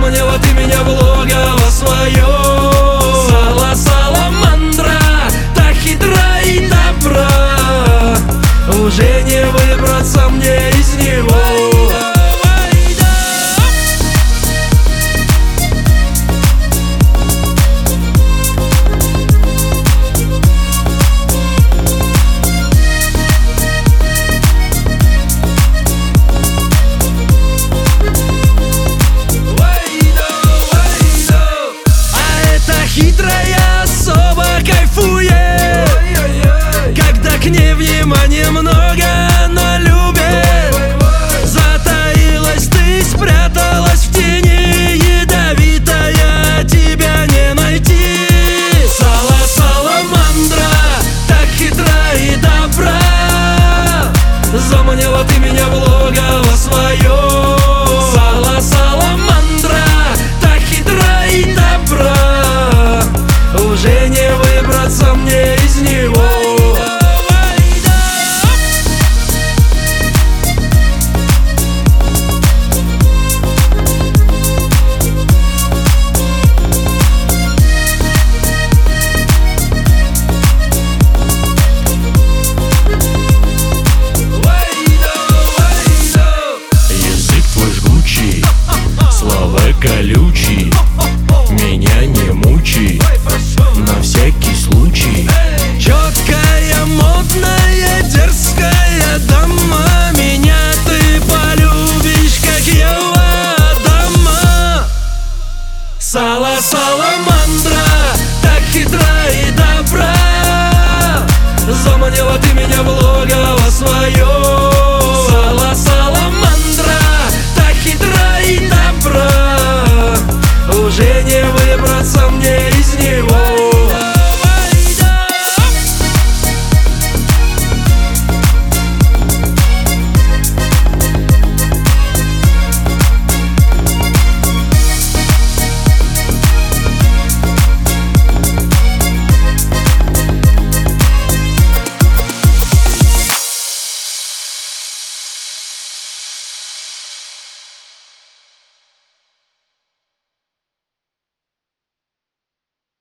Заманила ты меня в логово свое. Саламандра, так хитра и добра, уже не выбраться мне из него. Хитрая особа кайфует, когда к ней внимания много, она любит. Затаилась ты, спряталась в тени, ядовитая, тебя не найти. Саламандра, так хитра и добра, заманила ты меня в логово свое. Саламандра, так хитра и добра, уже не выбраться мне из него. Язык твой жгучий, слова колючий, меня не мучай, на всякий случай. Четкая, модная, дерзкая дама, меня ты полюбишь, как Ева Адама. Саламандра.